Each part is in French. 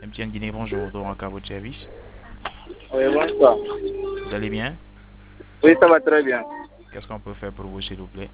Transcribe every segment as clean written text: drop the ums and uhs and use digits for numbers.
MTN Guinée, bonjour, donc à votre service. Oui, bonsoir. Vous allez bien? Oui, ça va très bien. Qu'est-ce qu'on peut faire pour vous, s'il vous plaît?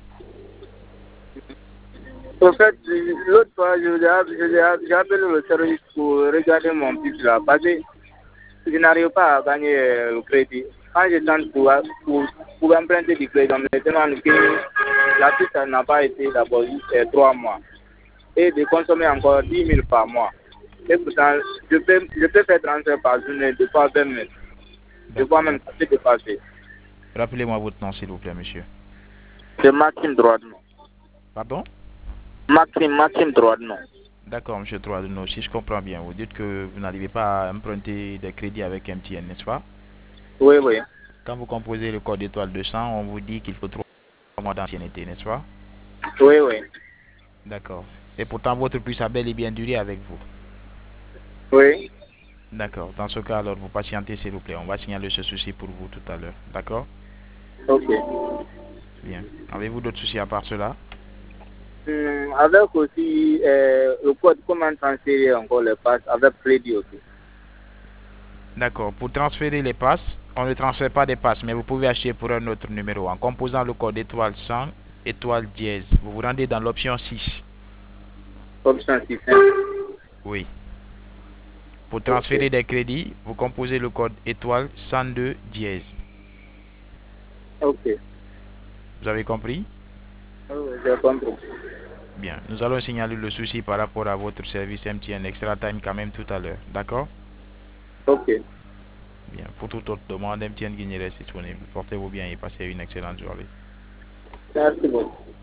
En fait, l'autre fois, j'ai appelé le service pour regarder mon fils là, parce que je n'arrive pas à gagner le crédit. Quand je tente pour emprunter du crédit, on me demande que la piste n'a pas été d'abord juste 3 mois et de consommer encore 10 000 par mois. Et pourtant, je peux faire transfert par journée de fois 20 000. De fois D'accord. même, ça peut dépasser. Rappelez-moi votre nom, s'il vous plaît, monsieur. C'est Maxime Droit-Non. Pardon? Maxime Droit-Non. D'accord, monsieur Troadeno, si je comprends bien, vous dites que vous n'arrivez pas à emprunter des crédits avec MTN, n'est-ce pas? Oui, oui. Quand vous composez le code étoile 200, on vous dit qu'il faut 3 mois d'ancienneté, n'est-ce pas? Oui, oui. D'accord. Et pourtant, votre puce a bel et bien duré avec vous. Oui. D'accord. Dans ce cas, alors, vous patientez, s'il vous plaît. On va signaler ce souci pour vous tout à l'heure. D'accord? Ok. Bien. Avez-vous d'autres soucis à part cela? Avec aussi le code, comment transférer encore les passes avec crédit aussi. D'accord. Pour transférer les passes, on ne transfère pas des passes, mais vous pouvez acheter pour un autre numéro en composant le code étoile 100, étoile dièse. Vous vous rendez dans l'option 6. Option 6. Oui. Pour Ok. transférer des crédits, vous composez le code étoile 102 dièse. Ok. Vous avez compris? Oui, j'ai compris. Bien. Nous allons signaler le souci par rapport à votre service MTN Extra Time quand même tout à l'heure. D'accord? Ok. Bien. Pour toute autre demande, MTN Guinée reste disponible. Portez-vous bien et passez une excellente journée. Merci beaucoup.